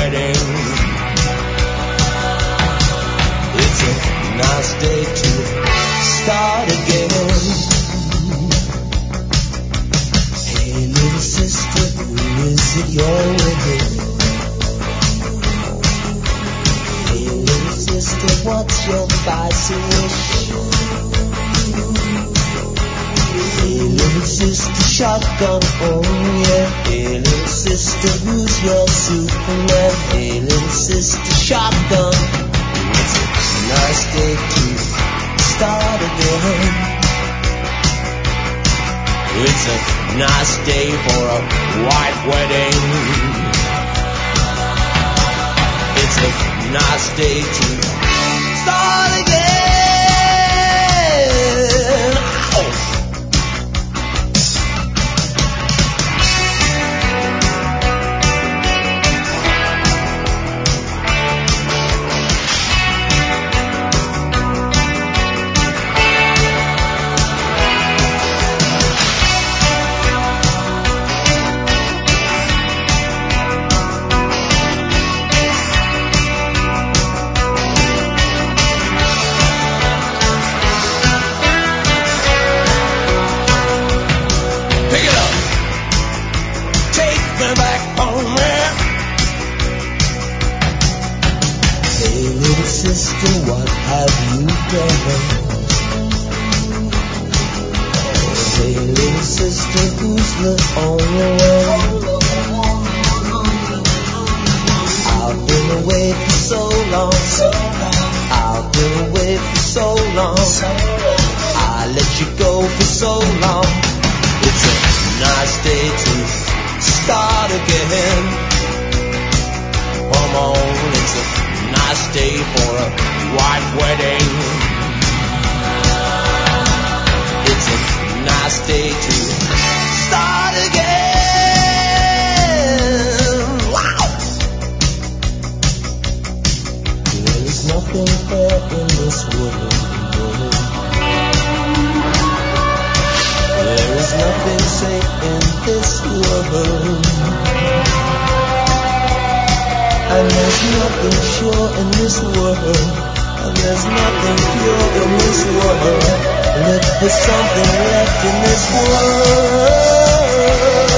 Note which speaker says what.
Speaker 1: wedding. It's a nice day to start again. Hey little sister, who is it you're with? Hey little sister, what's your spicy wish? Hey little sister, shotgun, oh yeah. Hey little sister, who's your Superman? Hey little sister, shotgun. It's a nice day to start again. It's a nice day for a white wedding. It's a nice day to start again.
Speaker 2: Look for something left in this world.